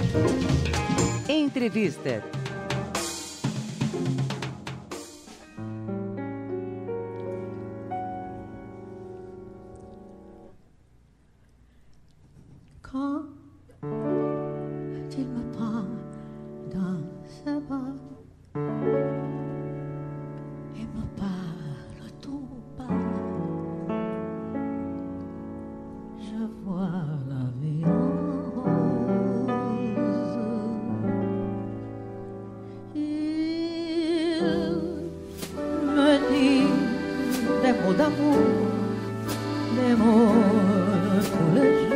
Entrevista. Quand il me prend dans sa main et me parle tout bas, je vois la vie en rose. Il me dit des mots d'amour, des mots de tous les jours.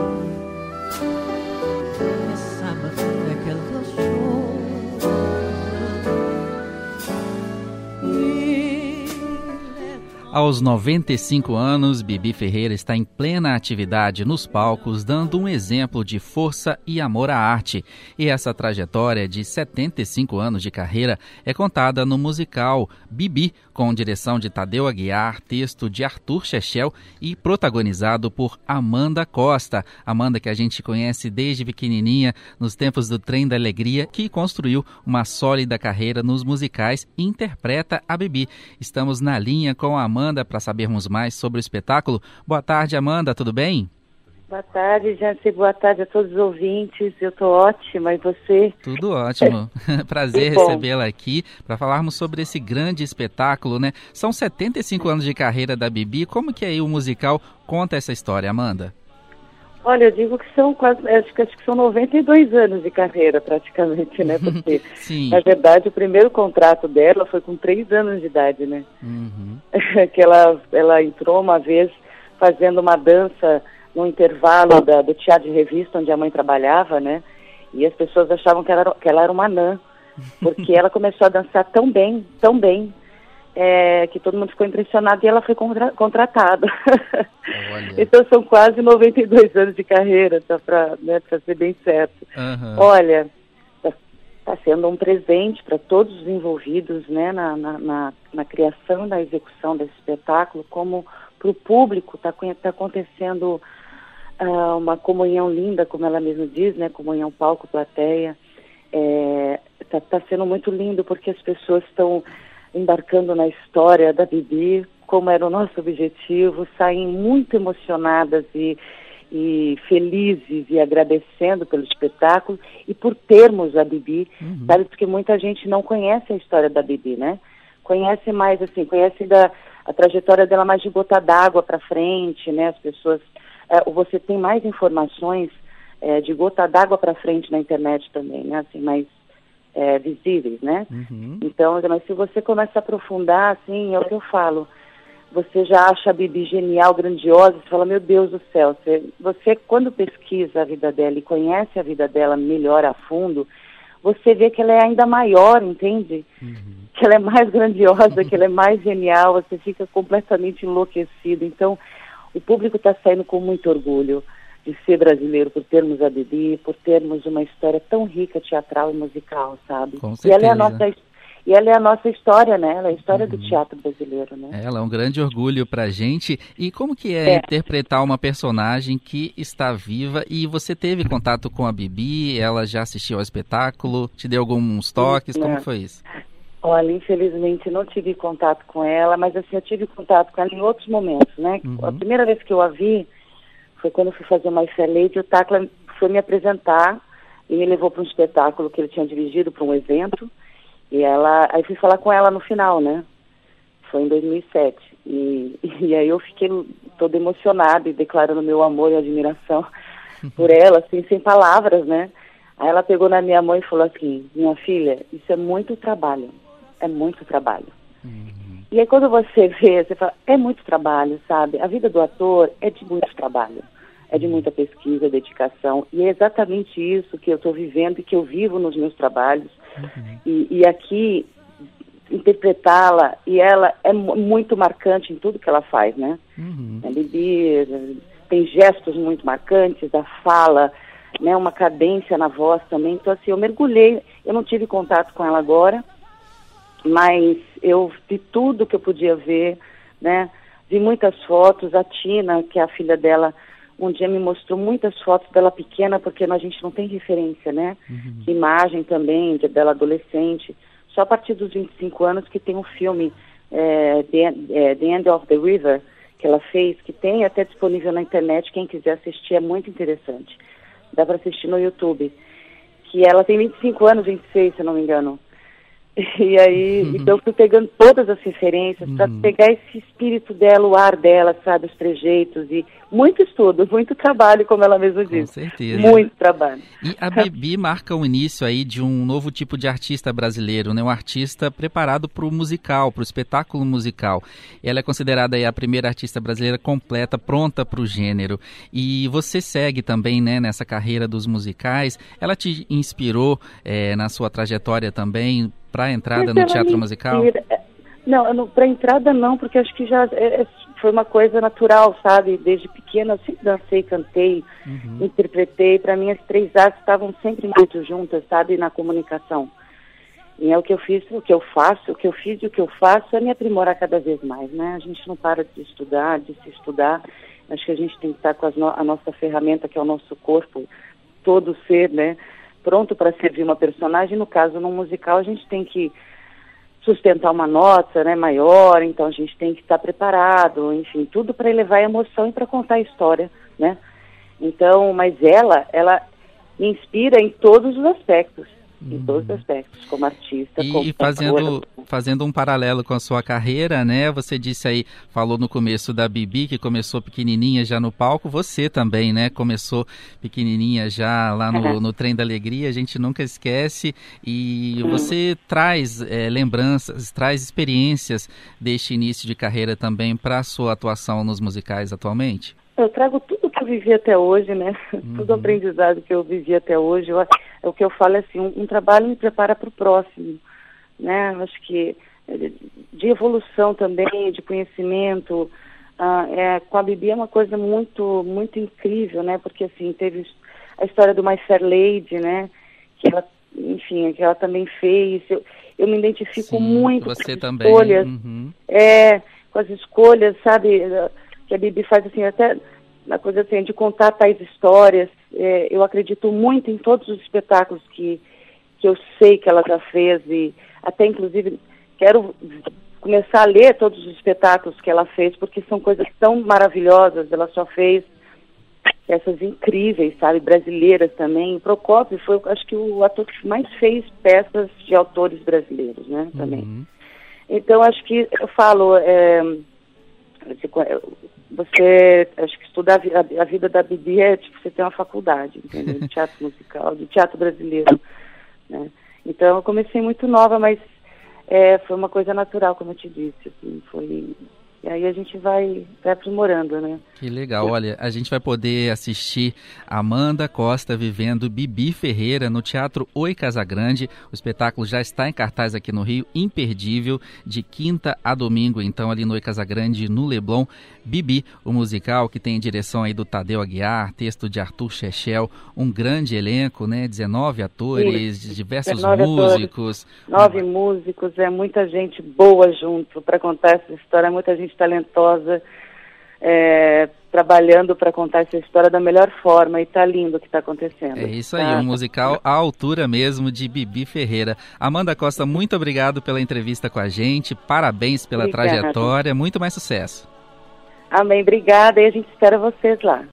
Aos 95 anos, Bibi Ferreira está em plena atividade nos palcos, dando um exemplo de força e amor à arte. E essa trajetória de 75 anos de carreira é contada no musical Bibi, com direção de Tadeu Aguiar, texto de Arthur Chechel e protagonizado por Amanda Costa. Amanda, que a gente conhece desde pequenininha, nos tempos do Trem da Alegria, que construiu uma sólida carreira nos musicais e interpreta a Bibi. Estamos na linha com a Amanda para sabermos mais sobre o espetáculo. Boa tarde, Amanda, tudo bem? Boa tarde, Jancy. Boa tarde a todos os ouvintes. Eu estou ótima, e você? Tudo ótimo. Prazer recebê-la aqui para falarmos sobre esse grande espetáculo, né? São 75 anos de carreira da Bibi. Como que aí o musical conta essa história, Amanda? Olha, eu digo que são acho que são 92 anos de carreira praticamente, né? Porque, Sim. Na verdade, o primeiro contrato dela foi com 3 anos de idade, né? Uhum. Que ela entrou uma vez fazendo uma dança no intervalo do teatro de revista onde a mãe trabalhava, né? E as pessoas achavam que ela era uma anã, porque ela começou a dançar tão bem, que todo mundo ficou impressionado e ela foi contratada. Então são quase 92 anos de carreira, para ser bem certo. Uhum. Olha, está sendo um presente para todos os envolvidos, né, na criação, na execução desse espetáculo, como para o público está acontecendo uma comunhão linda, como ela mesma diz, né, comunhão palco-plateia. Está sendo muito lindo porque as pessoas estão embarcando na história da Bibi, como era o nosso objetivo, saem muito emocionadas e felizes e agradecendo pelo espetáculo e por termos a Bibi, sabe? Porque muita gente não conhece a história da Bibi, né? Conhece mais, assim, conhece a trajetória dela mais de gota d'água para frente, né? As pessoas, você tem mais informações de gota d'água para frente na internet também, né? Assim, mais visíveis, né? Uhum. Então, mas se você começa a aprofundar, assim, é o que eu falo, você já acha a Bibi genial, grandiosa, você fala, meu Deus do céu, você quando pesquisa a vida dela e conhece a vida dela melhor a fundo, você vê que ela é ainda maior, entende? Uhum. Que ela é mais grandiosa, que ela é mais genial, você fica completamente enlouquecido. Então, o público está saindo com muito orgulho de ser brasileiro, por termos a Bibi, por termos uma história tão rica, teatral e musical, sabe? Com certeza. E ela é a nossa história, né? Ela é a história do teatro brasileiro, né? Ela é um grande orgulho pra gente. E como que é interpretar uma personagem que está viva e você teve contato com a Bibi, ela já assistiu ao espetáculo, te deu alguns toques, como foi isso? Olha, infelizmente não tive contato com ela, mas assim, eu tive contato com ela em outros momentos, né? A primeira vez que eu a vi foi quando eu fui fazer uma Fair Lady, o Tacla foi me apresentar e me levou para um espetáculo que ele tinha dirigido para um evento. E aí fui falar com ela no final, né? Foi em 2007. E aí eu fiquei toda emocionada e declarando meu amor e admiração por ela, assim, sem palavras, né? Aí ela pegou na minha mão e falou assim, minha filha, isso é muito trabalho. É muito trabalho. E aí quando você vê, você fala, é muito trabalho, sabe? A vida do ator é de muito trabalho. É de muita pesquisa, dedicação. E é exatamente isso que eu estou vivendo e que eu vivo nos meus trabalhos. E aqui, interpretá-la, e ela é muito marcante em tudo que ela faz, né? A Bibi tem gestos muito marcantes, a fala, né? Uma cadência na voz também. Então, assim, eu mergulhei, eu não tive contato com ela agora, mas eu vi tudo que eu podia ver, né? Vi muitas fotos, a Tina, que é a filha dela, um dia me mostrou muitas fotos dela pequena, porque a gente não tem referência, né? Imagem também dela adolescente. Só a partir dos 25 anos que tem um filme, The End of the River, que ela fez, que tem até disponível na internet, quem quiser assistir, é muito interessante. Dá para assistir no YouTube. Que ela tem 25 anos, 26, se eu não me engano. E aí, então eu fui pegando todas as referências para pegar esse espírito dela, o ar dela, sabe, os trejeitos, e muito estudo, muito trabalho, como ela mesma disse. Com certeza. Muito trabalho. E a Bibi marca o início aí de um novo tipo de artista brasileiro, né? Um artista preparado para o musical, para o espetáculo musical. Ela é considerada aí a primeira artista brasileira completa, pronta para o gênero. E você segue também, né, nessa carreira dos musicais. Ela te inspirou na sua trajetória também para a entrada no teatro musical? Não, para entrada não, porque acho que já foi uma coisa natural, sabe? Desde pequena eu sempre dancei, cantei, interpretei. Para mim as três artes estavam sempre muito juntas, sabe? Na comunicação. E é o que eu fiz, o que eu faço, o que eu fiz e o que eu faço é me aprimorar cada vez mais, né? A gente não para de estudar, de se estudar. Acho que a gente tem que estar com a nossa ferramenta, que é o nosso corpo, todo ser, né? Pronto para servir uma personagem. No caso, num musical, a gente tem que sustentar uma nota, né, maior, então a gente tem que estar preparado, enfim, tudo para elevar a emoção e para contar a história, né? Então, mas ela me inspira em todos os aspectos, como artista, como fazendo um paralelo com a sua carreira, né? Você disse aí, falou no começo da Bibi, que começou pequenininha já no palco, você também, né? Começou pequenininha já lá no Trem da Alegria, a gente nunca esquece, e você traz lembranças, traz experiências deste início de carreira também para a sua atuação nos musicais atualmente? Eu trago tudo que eu vivi até hoje, né? Todo o aprendizado que eu vivi até hoje. O que eu falo é assim, um trabalho me prepara para o próximo, né? Eu acho que de evolução também, de conhecimento. Com a Bibi é uma coisa muito, muito incrível, né? Porque assim, teve a história do My Fair Lady, né? Que ela, enfim, que ela também fez. Eu me identifico muito com as escolhas. Com as escolhas, sabe? Que a Bibi faz assim, até na coisa assim, de contar tais histórias. Eu acredito muito em todos os espetáculos que eu sei que ela já fez, e até inclusive quero começar a ler todos os espetáculos que ela fez, porque são coisas tão maravilhosas. Ela só fez peças incríveis, sabe, brasileiras também. O Procópio foi, acho que, o ator que mais fez peças de autores brasileiros, né, também. Então, acho que eu falo... Você, acho que estudar a vida da Bibi é tipo você tem uma faculdade, entendeu? De teatro musical, de teatro brasileiro, né? Então eu comecei muito nova, mas foi uma coisa natural, como eu te disse, assim, e aí a gente vai aprimorando, né? Que legal, olha, a gente vai poder assistir Amanda Costa vivendo Bibi Ferreira no Teatro Oi Casagrande. O espetáculo já está em cartaz aqui no Rio, imperdível, de quinta a domingo, então ali no Oi Casagrande, no Leblon. Bibi, o musical que tem direção aí do Tadeu Aguiar, texto de Arthur Chechel, um grande elenco, né? 19 atores, diversos músicos. 9 músicos, muita gente boa junto para contar essa história, muita gente talentosa, trabalhando para contar essa história da melhor forma, e tá lindo o que está acontecendo. É isso aí, um musical à altura mesmo de Bibi Ferreira. Amanda Costa, muito obrigado pela entrevista com a gente, parabéns pela trajetória, muito mais sucesso. Amém, obrigada, e a gente espera vocês lá.